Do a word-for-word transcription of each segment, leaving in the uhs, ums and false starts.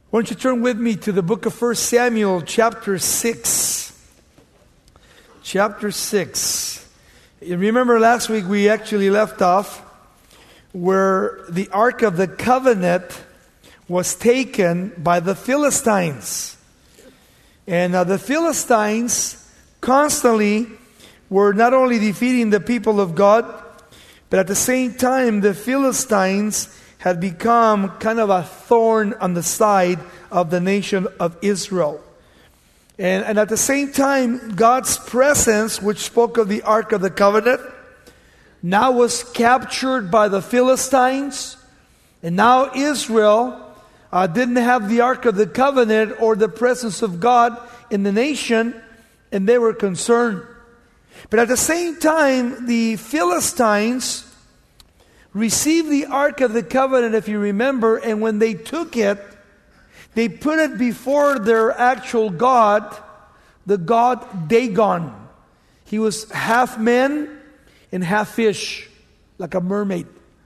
Why don't you turn with me to the book of First Samuel, chapter six. Chapter six. You remember last week we actually left off where the Ark of the Covenant was taken by the Philistines. And uh, the Philistines constantly were not only defeating the people of God, but at the same time the Philistines had become kind of a thorn on the side of the nation of Israel. And, and at the same time, God's presence, which spoke of the Ark of the Covenant, now was captured by the Philistines. And now Israel uh, didn't have the Ark of the Covenant or the presence of God in the nation, and they were concerned. But at the same time, the Philistines received the Ark of the Covenant, if you remember, and when they took it, they put it before their actual god, the god Dagon. He was half man and half fish, like a mermaid.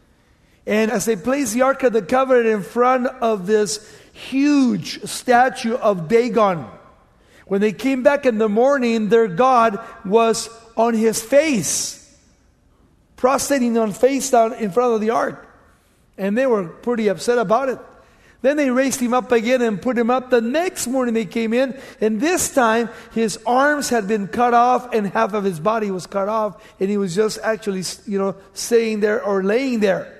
And as they placed the Ark of the Covenant in front of this huge statue of Dagon, when they came back in the morning, their god was on his face, prostrating on face down in front of the ark. And they were pretty upset about it. Then they raised him up again and put him up. The next morning they came in, and this time his arms had been cut off and half of his body was cut off, and he was just actually, you know, sitting there or laying there.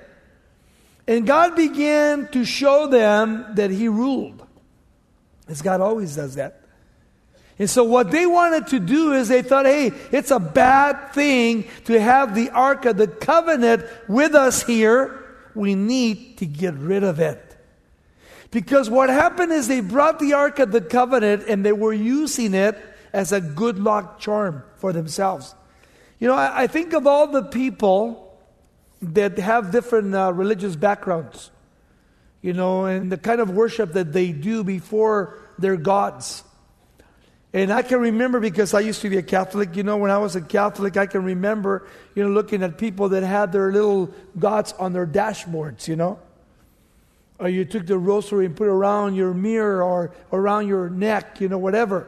And God began to show them that He ruled, as God always does that. And so what they wanted to do is they thought, hey, it's a bad thing to have the Ark of the Covenant with us here. We need to get rid of it. Because what happened is they brought the Ark of the Covenant and they were using it as a good luck charm for themselves. You know, I, I think of all the people that have different uh, religious backgrounds, you know, and the kind of worship that they do before their gods. And I can remember, because I used to be a Catholic, you know, when I was a Catholic, I can remember, you know, looking at people that had their little gods on their dashboards, you know. Or you took the rosary and put it around your mirror or around your neck, you know, whatever.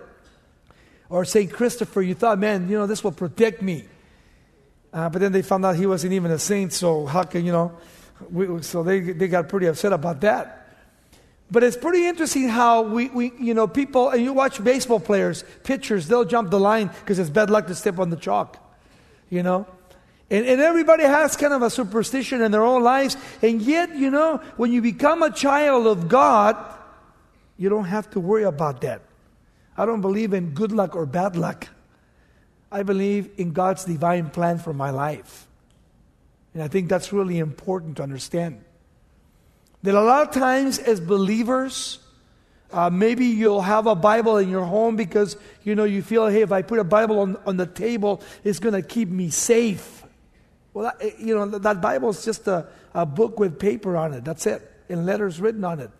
Or Saint Christopher, you thought, man, you know, this will protect me. Uh, but then they found out he wasn't even a saint, so how can, you know, we, so they they got pretty upset about that. But it's pretty interesting how we, we, you know, people, and you watch baseball players, pitchers, they'll jump the line because it's bad luck to step on the chalk, you know. And, and everybody has kind of a superstition in their own lives. And yet, you know, when you become a child of God, you don't have to worry about that. I don't believe in good luck or bad luck. I believe in God's divine plan for my life. And I think that's really important to understand. That a lot of times as believers, uh, maybe you'll have a Bible in your home because, you know, you feel, hey, if I put a Bible on, on the table, it's going to keep me safe. Well, that, you know, that Bible is just a, a book with paper on it. That's it. And letters written on it.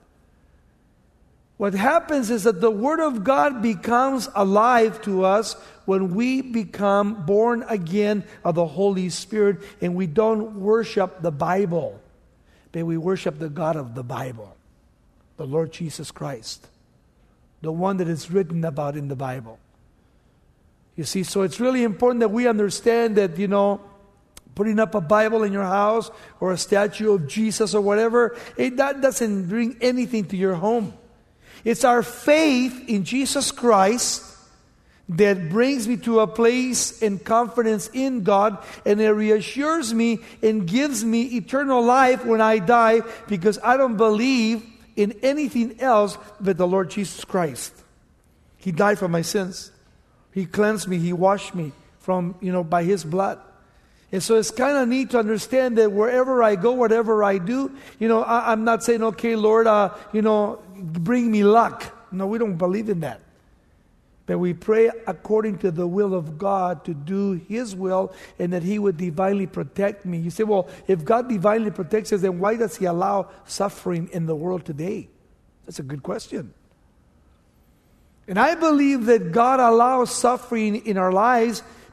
What happens is that the Word of God becomes alive to us when we become born again of the Holy Spirit and we don't worship the Bible. But we worship the God of the Bible, the Lord Jesus Christ, the one that is written about in the Bible. You see, so it's really important that we understand that, you know, putting up a Bible in your house or a statue of Jesus or whatever, it, that doesn't bring anything to your home. It's our faith in Jesus Christ that brings me to a place and confidence in God, and it reassures me and gives me eternal life when I die, because I don't believe in anything else but the Lord Jesus Christ. He died for my sins. He cleansed me. He washed me from, you know, by His blood. And so it's kind of neat to understand that wherever I go, whatever I do, you know, I, I'm not saying, okay, Lord, uh, you know, bring me luck. No, we don't believe in that. But we pray according to the will of God to do His will, and that He would divinely protect me. You say, well, if God divinely protects us, then why does He allow suffering in the world today? That's a good question. And I believe that God allows suffering in our lives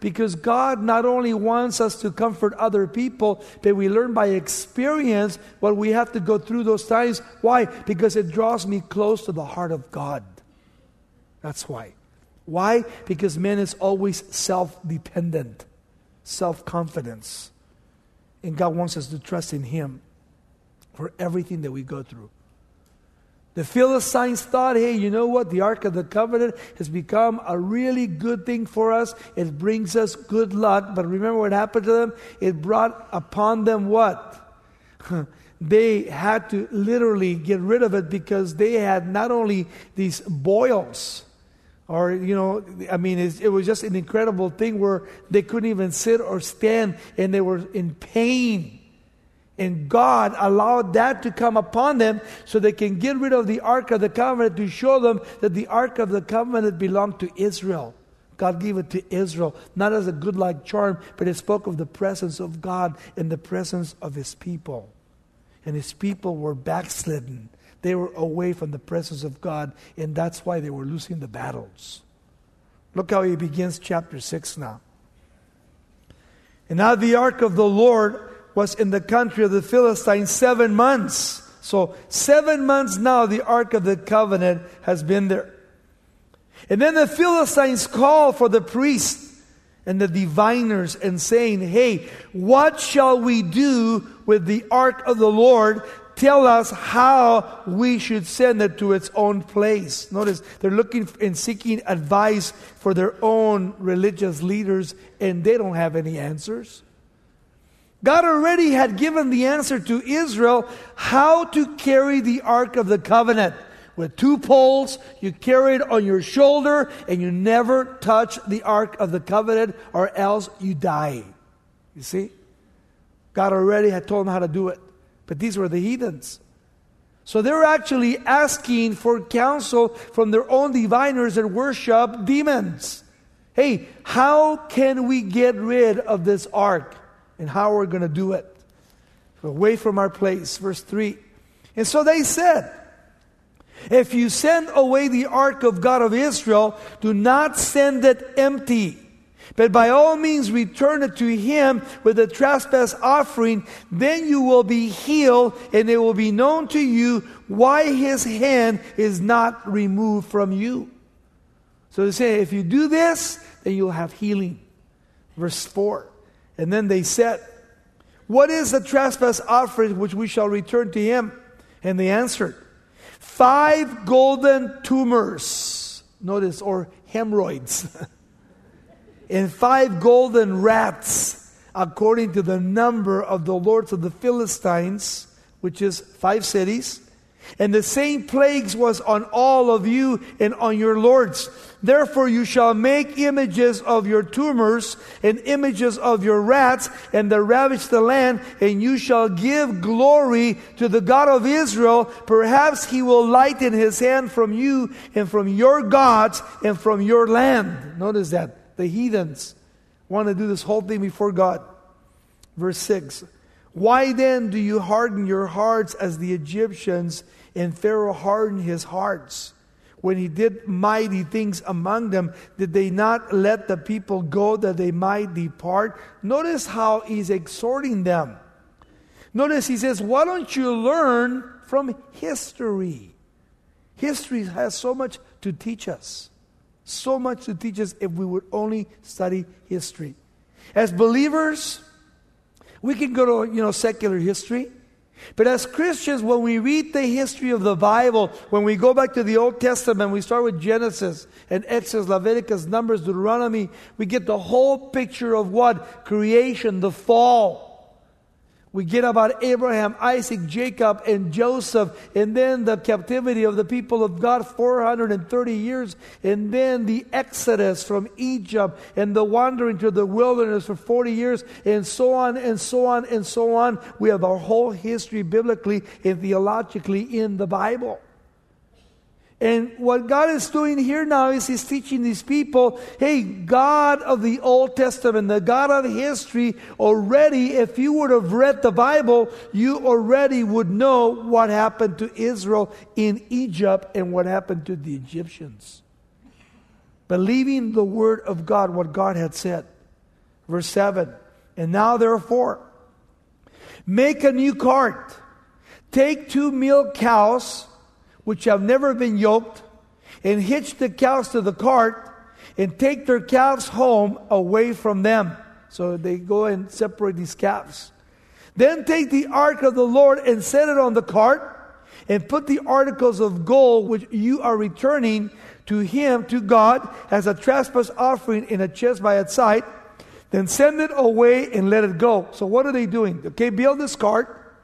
Because God not only wants us to comfort other people, but we learn by experience what we have to go through those times. Why? Because it draws me close to the heart of God. That's why. Why? Because man is always self-dependent, self-confidence. And God wants us to trust in Him for everything that we go through. The Philistines thought, hey, you know what? The Ark of the Covenant has become a really good thing for us. It brings us good luck. But remember what happened to them? It brought upon them what? They had to literally get rid of it because they had not only these boils, or, you know, I mean, it, it was just an incredible thing where they couldn't even sit or stand, and they were in pain. And God allowed that to come upon them so they can get rid of the Ark of the Covenant, to show them that the Ark of the Covenant belonged to Israel. God gave it to Israel, not as a good luck charm, but it spoke of the presence of God and the presence of His people. And His people were backslidden. They were away from the presence of God, and that's why they were losing the battles. Look how he begins chapter six now. And now the Ark of the Lord was in the country of the Philistines seven months. So seven months now the Ark of the Covenant has been there. And then the Philistines called for the priests and the diviners and saying, hey, what shall we do with the Ark of the Lord? Tell us how we should send it to its own place. Notice, they're looking and seeking advice for their own religious leaders, and they don't have any answers. God already had given the answer to Israel how to carry the Ark of the Covenant. With two poles, you carry it on your shoulder, and you never touch the Ark of the Covenant, or else you die. You see? God already had told them how to do it. But these were the heathens. So they were actually asking for counsel from their own diviners that worship demons. Hey, how can we get rid of this ark? And how are we going to do it? Away from our place. Verse three. And so they said, if you send away the ark of God of Israel, do not send it empty, but by all means return it to Him with a trespass offering. Then you will be healed, and it will be known to you why His hand is not removed from you. So they say, if you do this, then you'll have healing. Verse four. And then they said, what is the trespass offering which we shall return to Him? And they answered, five golden tumors. Notice, or hemorrhoids. And five golden rats, according to the number of the lords of the Philistines, which is five cities. And the same plagues was on all of you and on your lords. Therefore you shall make images of your tumors and images of your rats, and they ravage the land, and you shall give glory to the God of Israel. Perhaps He will lighten His hand from you and from your gods and from your land. Notice that. The heathens want to do this whole thing before God. Verse six. Why then do you harden your hearts as the Egyptians, and Pharaoh hardened his hearts? When he did mighty things among them, did they not let the people go that they might depart? Notice how he's exhorting them. Notice he says, why don't you learn from history? History has so much to teach us. So much to teach us if we would only study history. As believers, we can go to, you know, secular history. But as Christians, when we read the history of the Bible, when we go back to the Old Testament, we start with Genesis and Exodus, Leviticus, Numbers, Deuteronomy, we get the whole picture of what? Creation, the fall. We get about Abraham, Isaac, Jacob, and Joseph, and then the captivity of the people of God, four hundred thirty years, and then the exodus from Egypt, and the wandering to the wilderness for forty years, and so on, and so on, and so on. We have our whole history biblically and theologically in the Bible. And what God is doing here now is He's teaching these people, hey, God of the Old Testament, the God of history, already, if you would have read the Bible, you already would know what happened to Israel in Egypt and what happened to the Egyptians. Believing the Word of God, what God had said. Verse seven. And now therefore, make a new cart. Take two male cows, which have never been yoked, and hitch the cows to the cart, and take their calves home away from them. So they go and separate these calves. Then take the ark of the Lord and set it on the cart, and put the articles of gold which you are returning to him, to God, as a trespass offering in a chest by its side. Then send it away and let it go. So what are they doing? Okay, build this cart,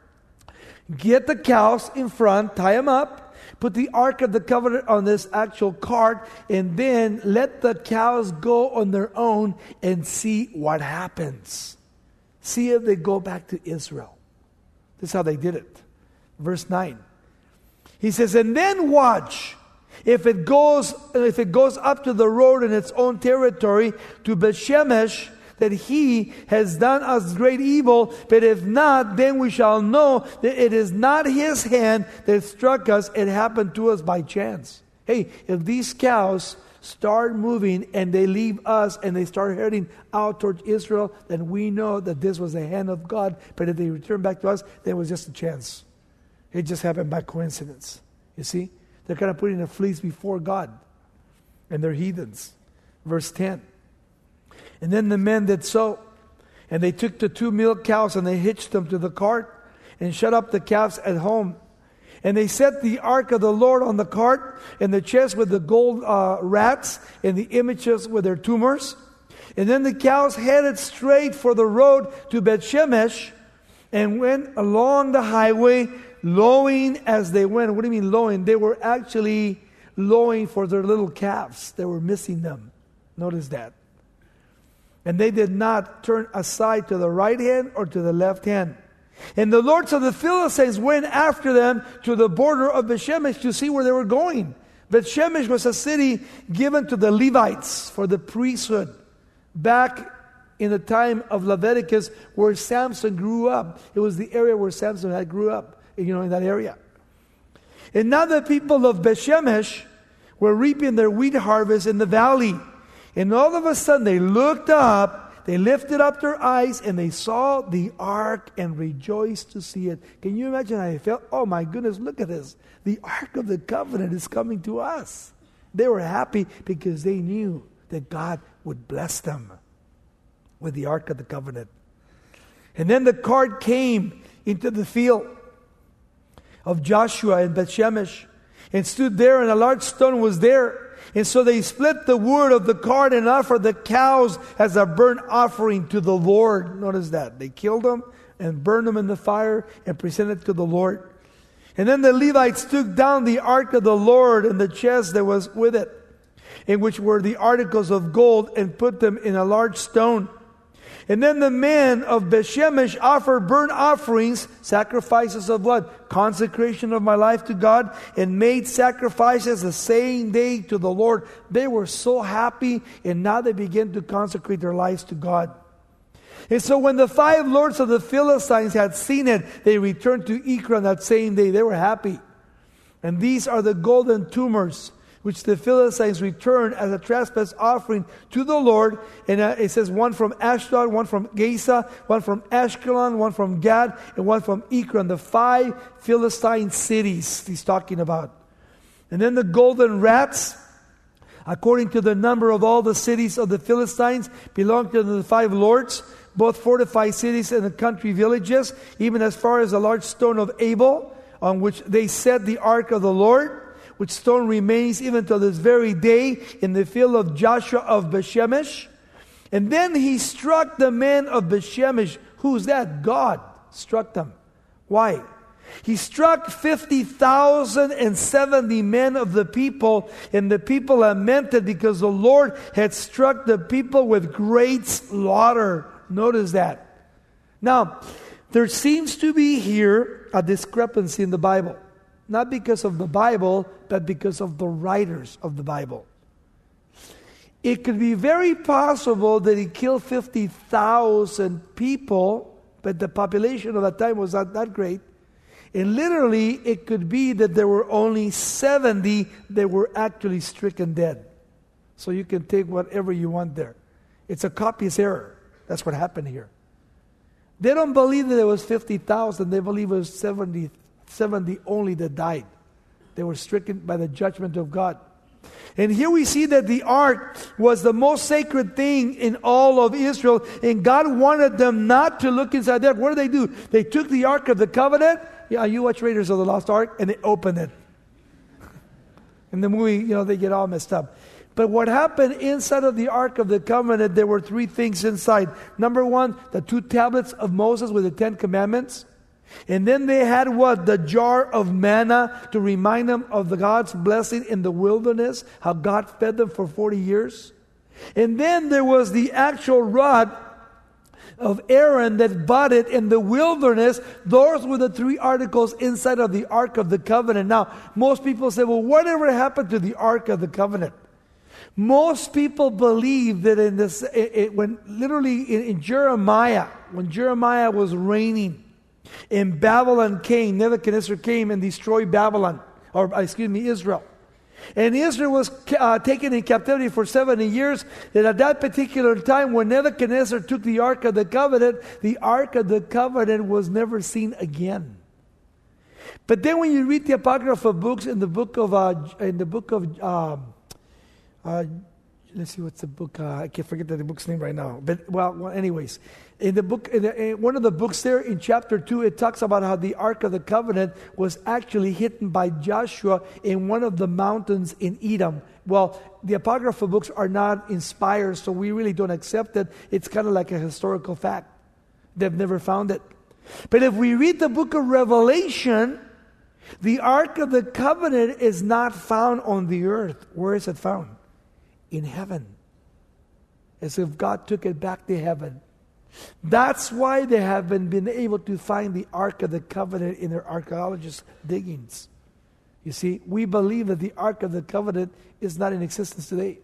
get the cows in front, tie them up, put the Ark of the Covenant on this actual cart, and then let the cows go on their own and see what happens. See if they go back to Israel. This is how they did it. Verse nine. He says, and then watch. If it goes, if it goes up to the road in its own territory to Bethshemesh, that he has done us great evil, but if not, then we shall know that it is not his hand that struck us, it happened to us by chance. Hey, if these cows start moving and they leave us and they start heading out towards Israel, then we know that this was the hand of God, but if they return back to us, then it was just a chance. It just happened by coincidence. You see? They're kind of putting the fleece before God, and they're heathens. Verse ten. And then the men did so, and they took the two milk cows and they hitched them to the cart and shut up the calves at home. And they set the ark of the Lord on the cart, and the chest with the gold uh, rats and the images with their tumors. And then the cows headed straight for the road to Bethshemesh and went along the highway, lowing as they went. What do you mean lowing? They were actually lowing for their little calves. They were missing them. Notice that. And they did not turn aside to the right hand or to the left hand. And the lords of the Philistines went after them to the border of Bethshemesh to see where they were going. Bethshemesh was a city given to the Levites for the priesthood back in the time of Leviticus, where Samson grew up. It was the area where Samson had grew up, you know, in that area. And now the people of Bethshemesh were reaping their wheat harvest in the valley. And all of a sudden they looked up, they lifted up their eyes, and they saw the ark and rejoiced to see it. Can you imagine how they felt? Oh my goodness, look at this. The Ark of the Covenant is coming to us. They were happy because they knew that God would bless them with the Ark of the Covenant. And then the cart came into the field of Joshua in Bethshemesh and stood there, and a large stone was there. And so they split the wood of the cart and offered the cows as a burnt offering to the Lord. Notice that. They killed them and burned them in the fire and presented to the Lord. And then the Levites took down the ark of the Lord and the chest that was with it, in which were the articles of gold, and put them in a large stone. And then the men of Bethshemesh offered burnt offerings, sacrifices of what? Consecration of my life to God, and made sacrifices the same day to the Lord. They were so happy, and now they began to consecrate their lives to God. And so when the five lords of the Philistines had seen it, they returned to Ekron that same day. They were happy. And these are the golden tumors which the Philistines returned as a trespass offering to the Lord. And uh, it says one from Ashdod, one from Gaza, one from Ashkelon, one from Gad, and one from Ekron. The five Philistine cities he's talking about. And then the golden rats, according to the number of all the cities of the Philistines, belonged to the five lords, both fortified cities and the country villages, even as far as the large stone of Abel, on which they set the ark of the Lord, which stone remains even to this very day in the field of Joshua of Bethshemesh. And then he struck the men of Bethshemesh. Who's that? God struck them. Why? He struck fifty thousand and seventy men of the people, and the people lamented because the Lord had struck the people with great slaughter. Notice that. Now, there seems to be here a discrepancy in the Bible. Not because of the Bible, but because of the writers of the Bible. It could be very possible that he killed fifty thousand people, but the population of that time was not that great. And literally, it could be that there were only seventy that were actually stricken dead. So you can take whatever you want there. It's a copyist error. That's what happened here. They don't believe that there was fifty thousand. They believe it was seventy, seventy only that died. They were stricken by the judgment of God. And here we see that the ark was the most sacred thing in all of Israel. And God wanted them not to look inside there. What did they do? They took the Ark of the Covenant. Yeah, you watch Raiders of the Lost Ark, and they opened it. In the movie, you know, they get all messed up. But what happened inside of the Ark of the Covenant, there were three things inside. Number one, the two tablets of Moses with the Ten Commandments. And then they had what? The jar of manna to remind them of the God's blessing in the wilderness, how God fed them for forty years. And then there was the actual rod of Aaron that budded in the wilderness. Those were the three articles inside of the Ark of the Covenant. Now, most people say, well, whatever happened to the Ark of the Covenant? Most people believe that in this, it, it, when literally in, in Jeremiah, when Jeremiah was reigning, in Babylon came, Nebuchadnezzar came and destroyed Babylon, or excuse me, Israel. And Israel was uh, taken in captivity for seventy years. And at that particular time, when Nebuchadnezzar took the Ark of the Covenant, the Ark of the Covenant was never seen again. But then when you read the Apocrypha books in the book of, uh, in the book of, um, uh, let's see, what's the book? Uh, I can't forget the book's name right now. But well, well anyways, in the book, in, the, in one of the books there, in chapter two, it talks about how the Ark of the Covenant was actually hidden by Joshua in one of the mountains in Edom. Well, the Apocrypha books are not inspired, so we really don't accept it. It's kind of like a historical fact. They've never found it. But if we read the book of Revelation, the Ark of the Covenant is not found on the earth. Where is it found? In heaven. As if God took it back to heaven. That's why they haven't been able to find the Ark of the Covenant in their archaeologist diggings. You see, we believe that the Ark of the Covenant is not in existence today.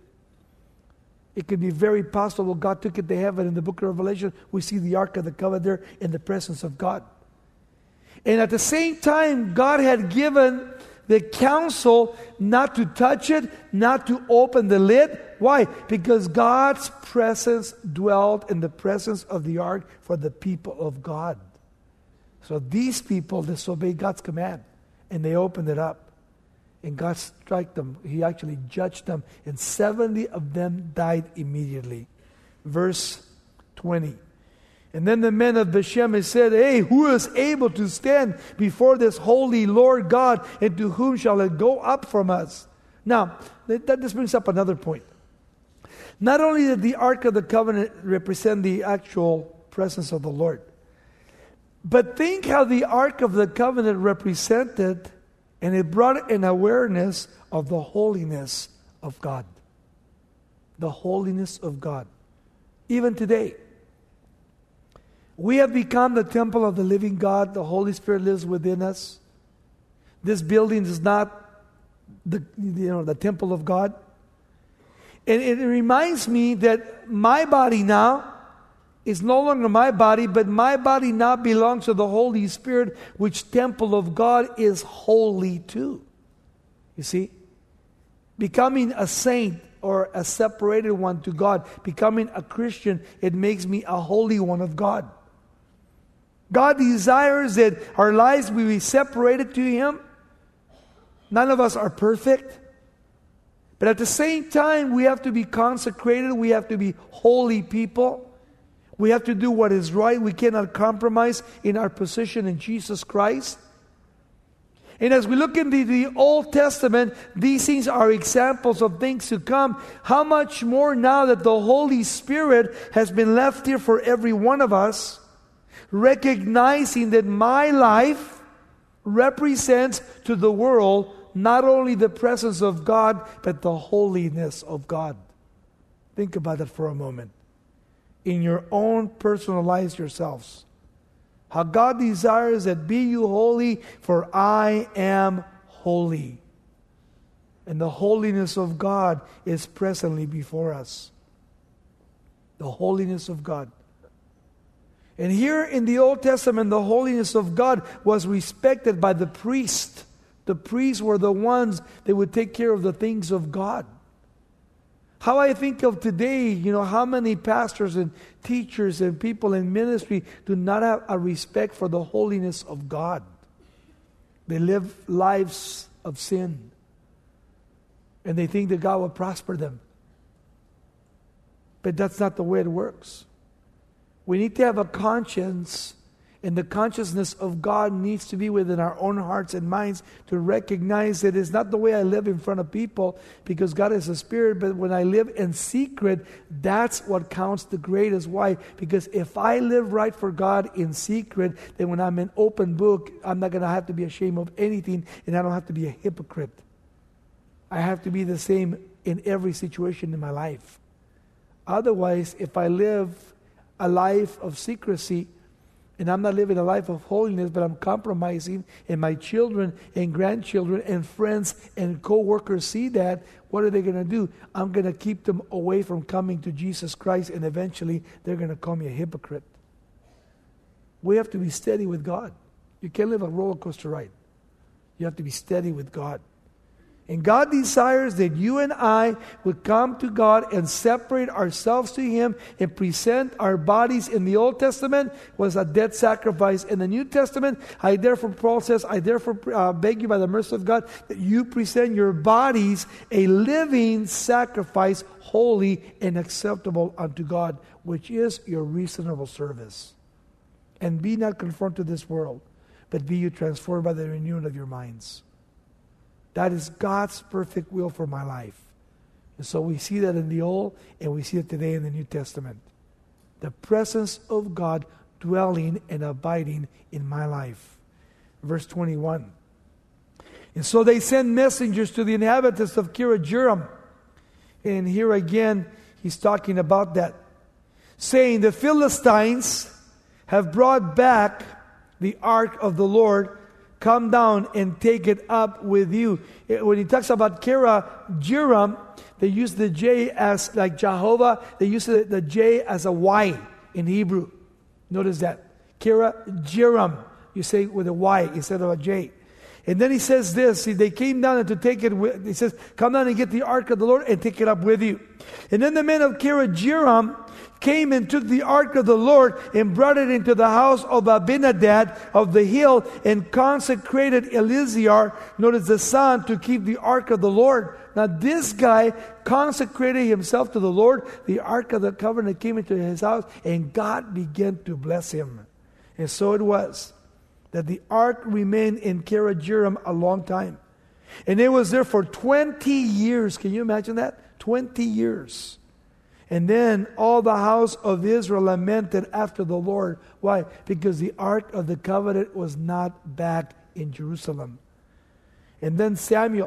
It could be very possible God took it to heaven. In the book of Revelation, we see the Ark of the Covenant there in the presence of God. And at the same time, God had given the counsel not to touch it, not to open the lid. Why? Because God's presence dwelled in the presence of the ark for the people of God. So these people disobeyed God's command, and they opened it up. And God struck them. He actually judged them, and seventy of them died immediately. Verse twenty. And then the men of Bethshemesh said, hey, who is able to stand before this holy Lord God, and to whom shall it go up from us? Now, that, that just brings up another point. Not only did the Ark of the Covenant represent the actual presence of the Lord, but think how the Ark of the Covenant represented, and it brought an awareness of the holiness of God. The holiness of God. Even today, we have become the temple of the living God. The Holy Spirit lives within us. This building is not the, you know, the temple of God. And it reminds me that my body now is no longer my body, but my body now belongs to the Holy Spirit, which temple of God is holy too. You see? Becoming a saint or a separated one to God, becoming a Christian, it makes me a holy one of God. God desires that our lives be separated to Him. None of us are perfect. But at the same time, we have to be consecrated. We have to be holy people. We have to do what is right. We cannot compromise in our position in Jesus Christ. And as we look into the Old Testament, these things are examples of things to come. How much more now that the Holy Spirit has been left here for every one of us, recognizing that my life represents to the world not only the presence of God, but the holiness of God. Think about that for a moment. In your own personal lives yourselves. How God desires that be you holy, for I am holy. And the holiness of God is presently before us. The holiness of God. And here in the Old Testament, the holiness of God was respected by the priest. The priests were the ones that would take care of the things of God. How I think of today, you know, how many pastors and teachers and people in ministry do not have a respect for the holiness of God. They live lives of sin. And they think that God will prosper them. But that's not the way it works. We need to have a conscience, and the consciousness of God needs to be within our own hearts and minds to recognize that it's not the way I live in front of people, because God is a spirit, but when I live in secret, that's what counts the greatest. Why? Because if I live right for God in secret, then when I'm an open book, I'm not going to have to be ashamed of anything, and I don't have to be a hypocrite. I have to be the same in every situation in my life. Otherwise, if I live a life of secrecy, and I'm not living a life of holiness, but I'm compromising, and my children and grandchildren and friends and co-workers see that, what are they going to do? I'm going to keep them away from coming to Jesus Christ, and eventually they're going to call me a hypocrite. We have to be steady with God. You can't live a roller coaster ride. You have to be steady with God. And God desires that you and I would come to God and separate ourselves to Him and present our bodies. In the Old Testament was a dead sacrifice. In the New Testament, I therefore, Paul says, I therefore uh, beg you by the mercy of God that you present your bodies a living sacrifice, holy and acceptable unto God, which is your reasonable service. And be not conformed to this world, but be you transformed by the renewing of your minds. That is God's perfect will for my life. And so we see that in the Old, and we see it today in the New Testament. The presence of God dwelling and abiding in my life. Verse twenty-one. And so they sent messengers to the inhabitants of Kiriath-Jearim. And here again, he's talking about that. Saying, the Philistines have brought back the ark of the Lord. Come down and take it up with you. When he talks about Kiriath-Jearim, they use the J as like Jehovah. They use the, the J as a Y in Hebrew. Notice that. Kiriath-Jearim. You say with a Y instead of a J. And then he says this. They came down to take it with, he says, come down and get the ark of the Lord and take it up with you. And then the men of Kiriath-Jearim came and took the ark of the Lord and brought it into the house of Abinadab of the hill and consecrated Eleazar, notice the son, to keep the ark of the Lord. Now this guy consecrated himself to the Lord. The ark of the covenant came into his house, and God began to bless him. And so it was that the ark remained in Kiriath-Jearim a long time. And it was there for twenty years. Can you imagine that? twenty years. And then all the house of Israel lamented after the Lord. Why? Because the ark of the covenant was not back in Jerusalem. And then Samuel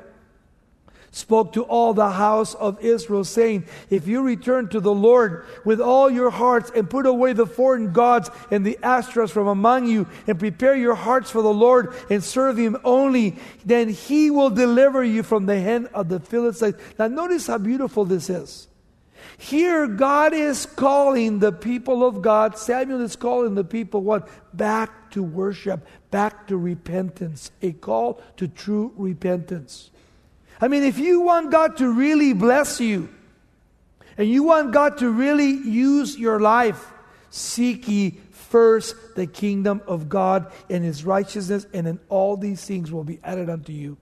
spoke to all the house of Israel, saying, if you return to the Lord with all your hearts and put away the foreign gods and the Ashtoreths from among you and prepare your hearts for the Lord and serve Him only, then He will deliver you from the hand of the Philistines. Now notice how beautiful this is. Here God is calling the people of God, Samuel is calling the people what? Back to worship, back to repentance, a call to true repentance. I mean, if you want God to really bless you, and you want God to really use your life, seek ye first the kingdom of God and His righteousness, and then all these things will be added unto you.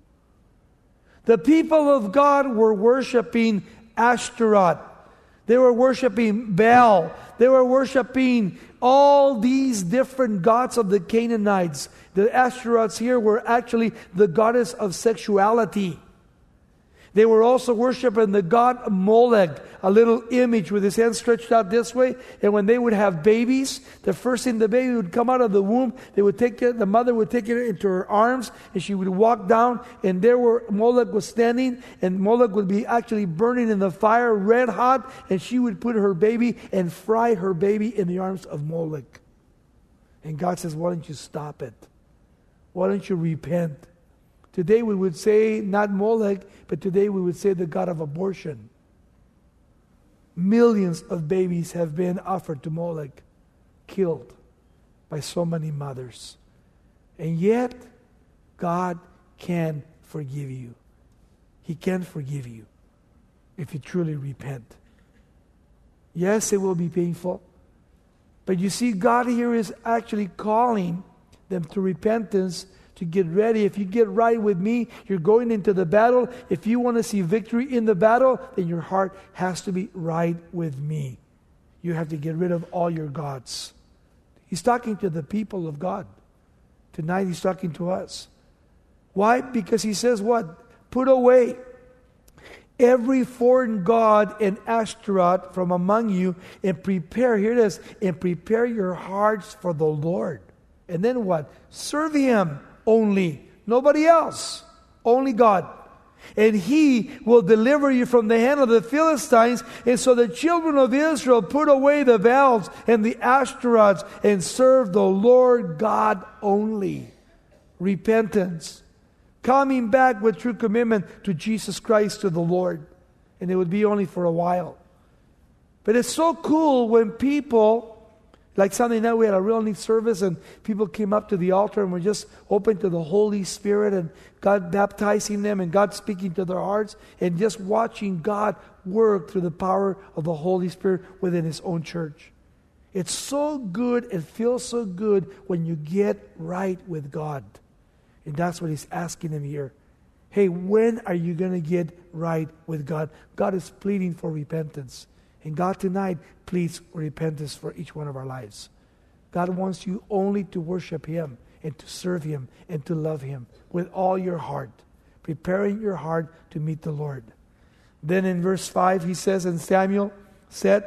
The people of God were worshiping Ashtaroth. They were worshiping Baal. They were worshiping all these different gods of the Canaanites. The Ashtaroths here were actually the goddess of sexuality. They were also worshiping the god Molech, a little image with his hands stretched out this way. And when they would have babies, the first thing the baby would come out of the womb, they would take it, the mother would take it into her arms, and she would walk down, and there where Molech was standing, and Molech would be actually burning in the fire, red hot, and she would put her baby and fry her baby in the arms of Molech. And God says, why don't you stop it? Why don't you repent? Today we would say not Molech, but today we would say the god of abortion. Millions of babies have been offered to Molech, killed by so many mothers. And yet, God can forgive you. He can forgive you. if you truly repent. Yes, it will be painful. But you see, God here is actually calling them to repentance, to get ready. If you get right with me, you're going into the battle. If you want to see victory in the battle, then your heart has to be right with me. You have to get rid of all your gods. He's talking to the people of God. Tonight he's talking to us. Why? Because he says what? Put away every foreign god and Ashtaroth from among you, and prepare, here it is, and prepare your hearts for the Lord. And then what? Serve him only. Nobody else. Only God. And he will deliver you from the hand of the Philistines. And so the children of Israel put away the Baals and the Ashtaroths and served the Lord God only. Repentance. Coming back with true commitment to Jesus Christ, to the Lord. And it would be only for a while. But it's so cool when people, like Sunday night we had a real neat service and people came up to the altar and were just open to the Holy Spirit and God baptizing them and God speaking to their hearts and just watching God work through the power of the Holy Spirit within His own church. It's so good, it feels so good when you get right with God. And that's what He's asking them here. Hey, when are you going to get right with God? God is pleading for repentance. And God tonight pleads for repentance for each one of our lives. God wants you only to worship Him and to serve Him and to love Him with all your heart, preparing your heart to meet the Lord. Then in verse five he says, and Samuel said,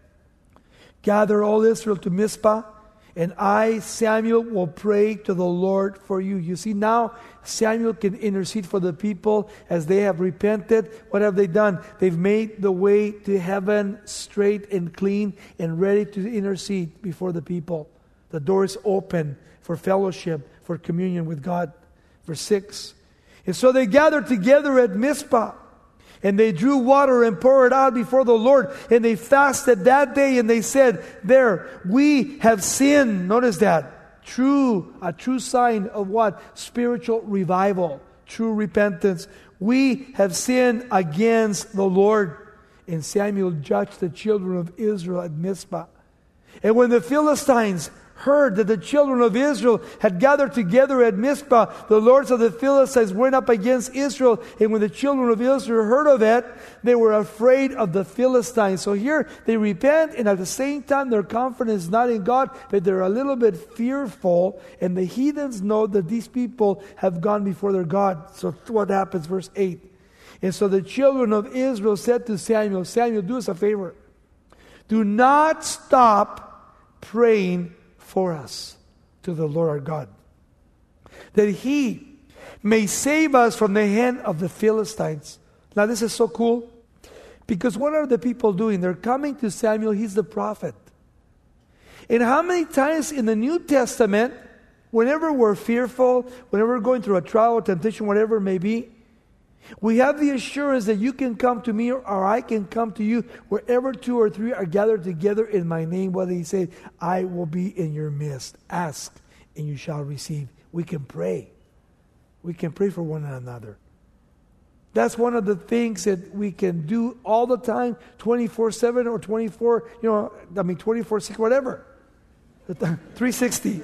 gather all Israel to Mizpah, and I, Samuel, will pray to the Lord for you. You see, now Samuel can intercede for the people as they have repented. What have they done? They've made the way to heaven straight and clean and ready to intercede before the people. The door is open for fellowship, for communion with God. Verse six. And so they gathered together at Mizpah. And they drew water and poured it out before the Lord. And they fasted that day and they said, there, we have sinned. Notice that. True, a true sign of what? Spiritual revival. True repentance. We have sinned against the Lord. And Samuel judged the children of Israel at Mizpah. And when the Philistines heard that the children of Israel had gathered together at Mizpah, the lords of the Philistines went up against Israel. And when the children of Israel heard of it, they were afraid of the Philistines. So here they repent, and at the same time their confidence is not in God, but they're a little bit fearful. And the heathens know that these people have gone before their God. So what happens? Verse eight. And so the children of Israel said to Samuel, Samuel, do us a favor. Do not stop praying for us to the Lord our God, that He may save us from the hand of the Philistines. Now this is so cool, because what are the people doing? They're coming to Samuel. He's the prophet. And how many times in the New Testament, whenever we're fearful, whenever we're going through a trial or temptation, whatever it may be, we have the assurance that you can come to me or I can come to you wherever two or three are gathered together in my name. Whether He said, I will be in your midst. Ask and you shall receive. We can pray. We can pray for one another. That's one of the things that we can do all the time, twenty-four seven or twenty-four, you know, I mean twenty-four six, whatever. three sixty.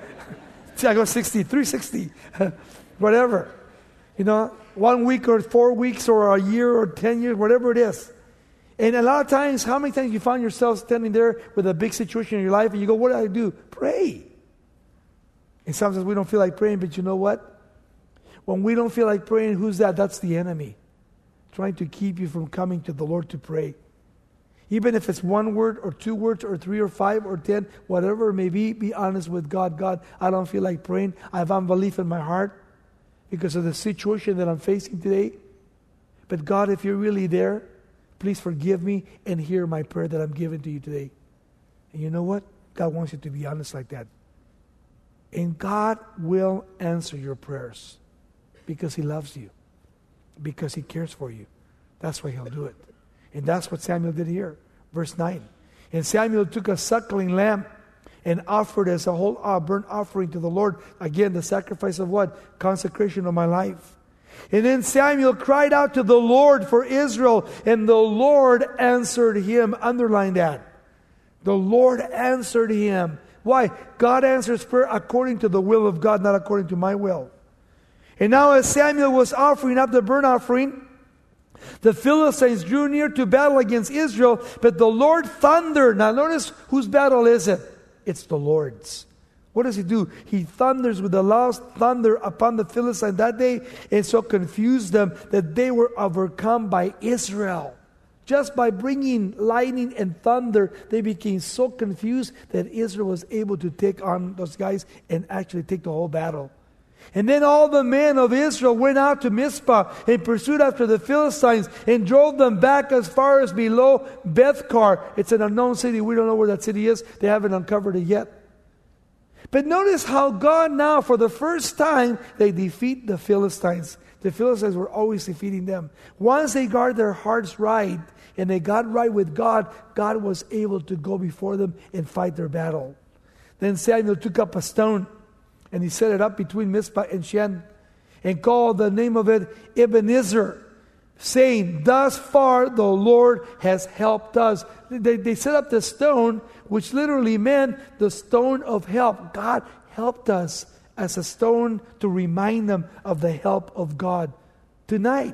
I go sixty, three sixty. Whatever. You know, one week or four weeks or a year or ten years, whatever it is. And a lot of times, how many times you find yourself standing there with a big situation in your life and you go, what do I do? Pray. And sometimes we don't feel like praying, but you know what? When we don't feel like praying, who's that? That's the enemy. Trying to keep you from coming to the Lord to pray. Even if it's one word or two words or three or five or ten, whatever it may be, be honest with God. God, I don't feel like praying. I have unbelief in my heart because of the situation that I'm facing today. But God, if you're really there, please forgive me and hear my prayer that I'm giving to you today. And you know what? God wants you to be honest like that. And God will answer your prayers because He loves you, because He cares for you. That's why He'll do it. And that's what Samuel did here. Verse nine. And Samuel took a suckling lamb and offered as a whole uh, burnt offering to the Lord. Again, the sacrifice of what? Consecration of my life. And then Samuel cried out to the Lord for Israel, and the Lord answered him. Underline that. The Lord answered him. Why? God answers prayer according to the will of God, not according to my will. And now as Samuel was offering up the burnt offering, the Philistines drew near to battle against Israel, but the Lord thundered. Now notice whose battle is it? It's the Lord's. What does he do? He thunders with a loud thunder upon the Philistines that day, and so confused them that they were overcome by Israel. Just by bringing lightning and thunder, they became so confused that Israel was able to take on those guys and actually take the whole battle. And then all the men of Israel went out to Mizpah and pursued after the Philistines and drove them back as far as below Bethkar. It's an unknown city. We don't know where that city is. They haven't uncovered it yet. But notice how God now, for the first time, they defeat the Philistines. The Philistines were always defeating them. Once they got their hearts right and they got right with God, God was able to go before them and fight their battle. Then Samuel took up a stone and he set it up between Mizpah and Shen and called the name of it Ebenezer, saying, thus far the Lord has helped us. They, they set up the stone, which literally meant the stone of help. God helped us as a stone to remind them of the help of God. Tonight,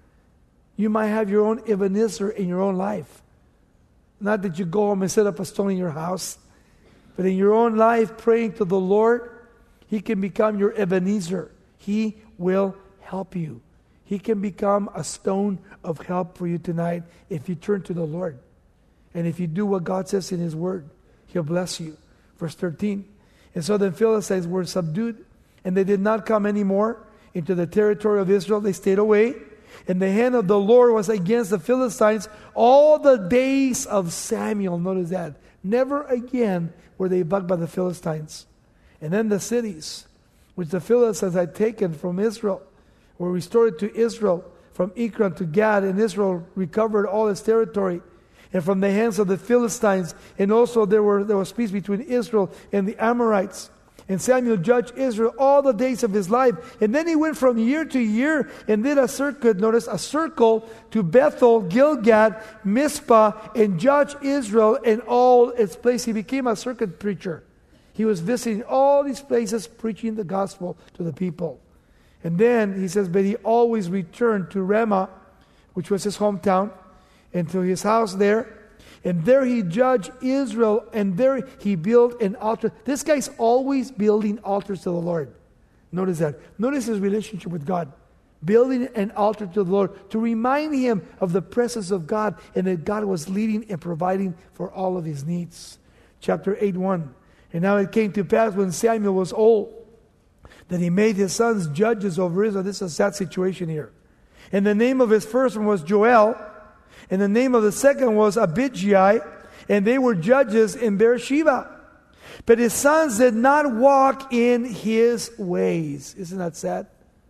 you might have your own Ebenezer in your own life. Not that you go home and set up a stone in your house, but in your own life, praying to the Lord, He can become your Ebenezer. He will help you. He can become a stone of help for you tonight if you turn to the Lord. And if you do what God says in His Word, He'll bless you. Verse thirteen. And so the Philistines were subdued, and they did not come anymore into the territory of Israel. They stayed away. And the hand of the Lord was against the Philistines all the days of Samuel. Notice that. Never again were they bugged by the Philistines. And then the cities, which the Philistines had taken from Israel, were restored to Israel, from Ekron to Gad, and Israel recovered all its territory. And from the hands of the Philistines, and also there were there was peace between Israel and the Amorites. And Samuel judged Israel all the days of his life. And then he went from year to year and did a circuit, notice, a circle to Bethel, Gilgad, Mizpah, and judged Israel in all its places. He became a circuit preacher. He was visiting all these places, preaching the gospel to the people. And then he says, but he always returned to Ramah, which was his hometown, and to his house there. And there he judged Israel, and there he built an altar. This guy's always building altars to the Lord. Notice that. Notice his relationship with God. Building an altar to the Lord to remind him of the presence of God and that God was leading and providing for all of his needs. Chapter eight, one. And now it came to pass when Samuel was old that he made his sons judges over Israel. This is a sad situation here. And the name of his first one was Joel. And the name of the second was Abijah, and they were judges in Beersheba. But his sons did not walk in his ways. Isn't that sad?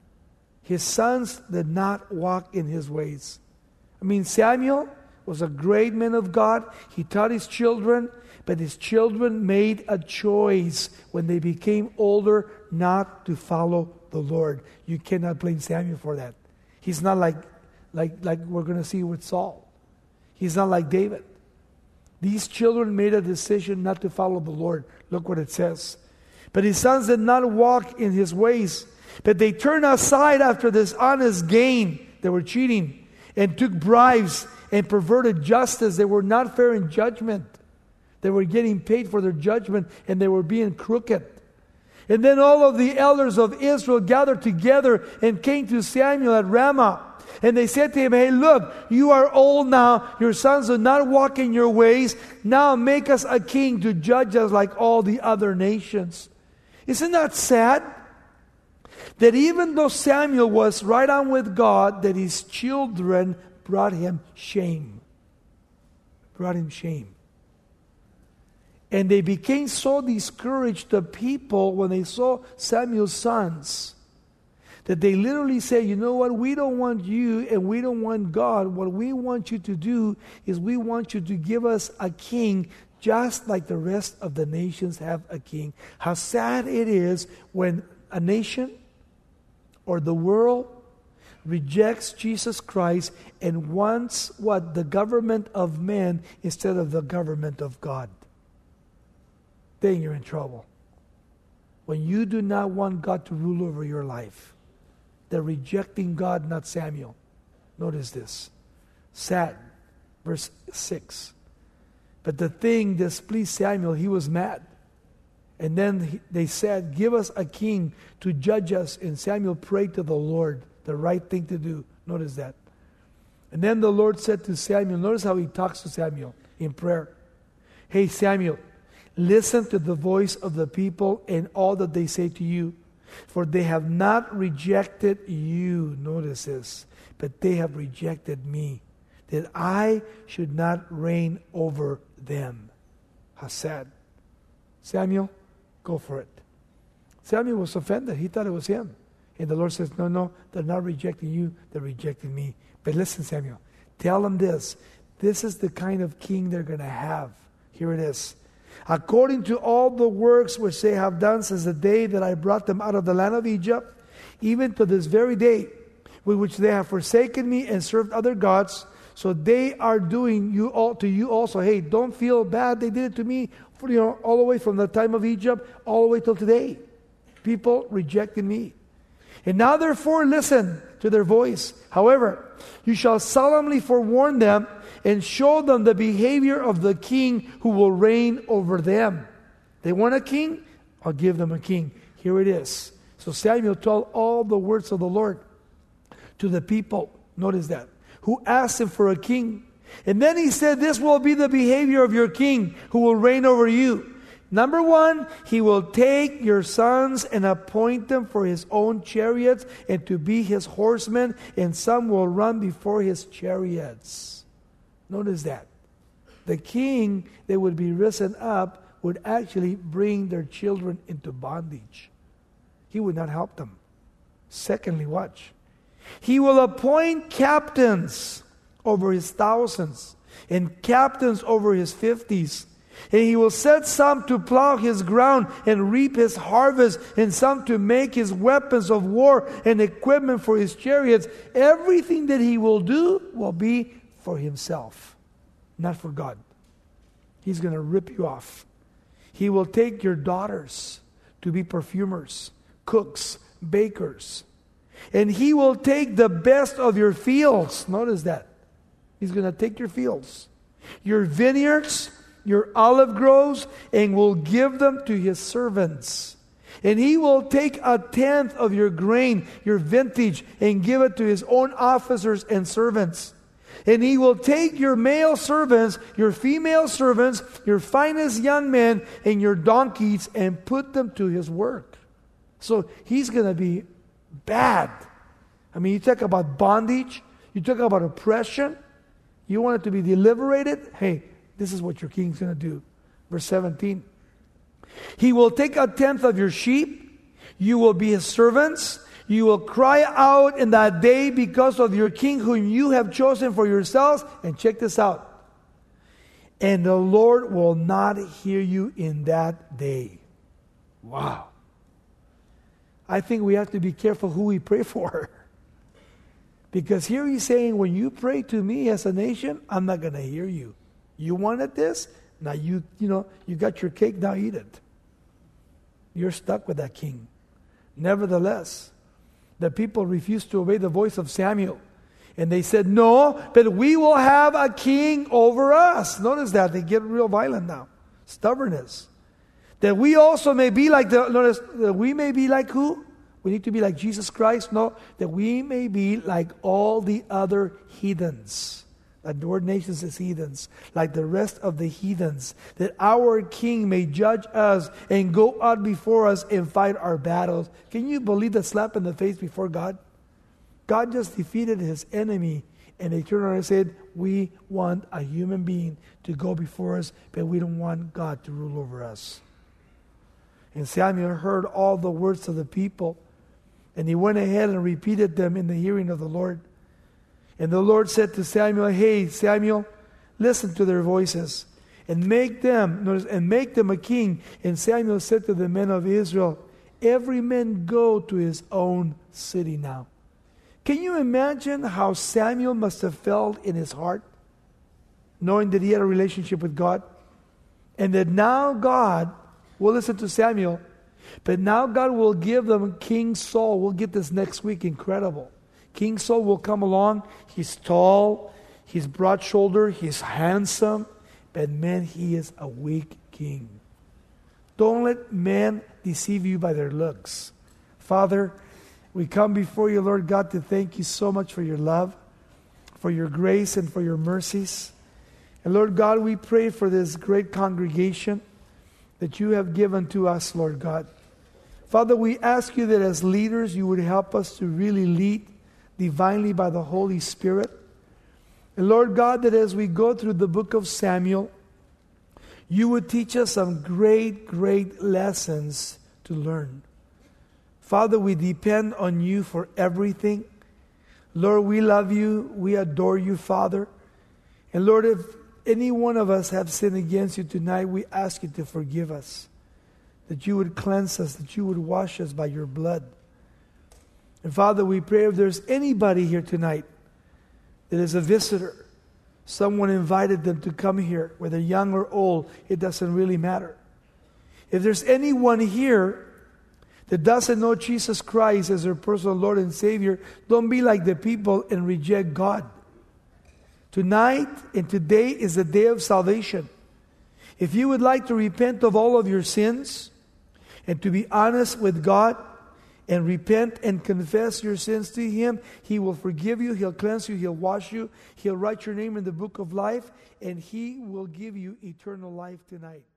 His sons did not walk in his ways. I mean, Samuel was a great man of God. He taught his children, but his children made a choice when they became older not to follow the Lord. You cannot blame Samuel for that. He's not like, like, like we're going to see with Saul. He's not like David. These children made a decision not to follow the Lord. Look what it says. But his sons did not walk in his ways, but they turned aside after this honest gain. They were cheating and took bribes and perverted justice. They were not fair in judgment. They were getting paid for their judgment, and they were being crooked. And then all of the elders of Israel gathered together and came to Samuel at Ramah. And they said to him, hey, look, you are old now. Your sons do not walk in your ways. Now make us a king to judge us like all the other nations. Isn't that sad? That even though Samuel was right on with God, that his children brought him shame. Brought him shame. And they became so discouraged, the people, when they saw Samuel's sons, that they literally say, you know what, we don't want you and we don't want God. What we want you to do is we want you to give us a king just like the rest of the nations have a king. How sad it is when a nation or the world rejects Jesus Christ and wants what? The government of man instead of the government of God. Then you're in trouble. When you do not want God to rule over your life, they're rejecting God, not Samuel. Notice this. Sad. Verse six. But the thing displeased Samuel, he was mad. And then he, they said, give us a king to judge us. And Samuel prayed to the Lord, the right thing to do. Notice that. And then the Lord said to Samuel, notice how he talks to Samuel in prayer. Hey Samuel, listen to the voice of the people and all that they say to you. For they have not rejected you, notice this, but they have rejected me, that I should not reign over them. How sad. Samuel, go for it. Samuel was offended. He thought it was him. And the Lord says, no, no, they're not rejecting you, they're rejecting me. But listen, Samuel, tell them this. This is the kind of king they're going to have. Here it is. According to all the works which they have done since the day that I brought them out of the land of Egypt, even to this very day, with which they have forsaken me and served other gods, so they are doing you all to you also. Hey, don't feel bad. They did it to me, for, you know, all the way from the time of Egypt, all the way till today. People rejected me. And now therefore listen to their voice. However, you shall solemnly forewarn them and show them the behavior of the king who will reign over them. They want a king? I'll give them a king. Here it is. So Samuel told all the words of the Lord to the people. Notice that. Who asked him for a king. And then he said, this will be the behavior of your king who will reign over you. Number one, he will take your sons and appoint them for his own chariots and to be his horsemen, and some will run before his chariots. Notice that. The king that would be risen up would actually bring their children into bondage. He would not help them. Secondly, watch. He will appoint captains over his thousands and captains over his fifties. And he will set some to plow his ground and reap his harvest, and some to make his weapons of war and equipment for his chariots. Everything that he will do will be for himself, not for God. He's going to rip you off. He will take your daughters to be perfumers, cooks, bakers. And he will take the best of your fields. Notice that. He's going to take your fields, your vineyards, your olive groves, and will give them to his servants. And he will take a tenth of your grain, your vintage, and give it to his own officers and servants. And he will take your male servants, your female servants, your finest young men, and your donkeys, and put them to his work. So he's going to be bad. I mean, you talk about bondage, you talk about oppression, you want it to be deliberated. Hey, this is what your king's going to do. Verse seventeen. He will take a tenth of your sheep. You will be his servants. You will cry out in that day because of your king whom you have chosen for yourselves. And check this out. And the Lord will not hear you in that day. Wow. I think we have to be careful who we pray for. Because here he's saying, when you pray to me as a nation, I'm not going to hear you. You wanted this? Now you, you know, you got your cake, now eat it. You're stuck with that king. Nevertheless, the people refused to obey the voice of Samuel. And they said, no, but we will have a king over us. Notice that. They get real violent now. Stubbornness. That we also may be like the, notice, that we may be like who? We need to be like Jesus Christ? No, that we may be like all the other heathens. Like the word nations is heathens. Like the rest of the heathens. That our king may judge us and go out before us and fight our battles. Can you believe the slap in the face before God? God just defeated his enemy, and they turned around and said, we want a human being to go before us, but we don't want God to rule over us. And Samuel heard all the words of the people, and he went ahead and repeated them in the hearing of the Lord. And the Lord said to Samuel, hey, Samuel, listen to their voices, and make them, notice, and make them a king. And Samuel said to the men of Israel, every man go to his own city now. Can you imagine how Samuel must have felt in his heart, knowing that he had a relationship with God? And that now God will listen to Samuel, but now God will give them King Saul. We'll get this next week. Incredible. King Saul will come along. He's tall, he's broad-shouldered, he's handsome, but man, he is a weak king. Don't let men deceive you by their looks. Father, we come before you, Lord God, to thank you so much for your love, for your grace, and for your mercies. And Lord God, we pray for this great congregation that you have given to us, Lord God. Father, we ask you that as leaders, you would help us to really lead divinely by the Holy Spirit. And Lord God, that as we go through the book of Samuel, you would teach us some great, great lessons to learn. Father, we depend on you for everything. Lord, we love you. We adore you, Father. And Lord, if any one of us have sinned against you tonight, we ask you to forgive us. That you would cleanse us, that you would wash us by your blood. And Father, we pray if there's anybody here tonight that is a visitor, someone invited them to come here, whether young or old, it doesn't really matter. If there's anyone here that doesn't know Jesus Christ as their personal Lord and Savior, don't be like the people and reject God. Tonight and today is the day of salvation. If you would like to repent of all of your sins and to be honest with God and repent and confess your sins to Him, He will forgive you, He'll cleanse you, He'll wash you, He'll write your name in the book of life, and He will give you eternal life tonight.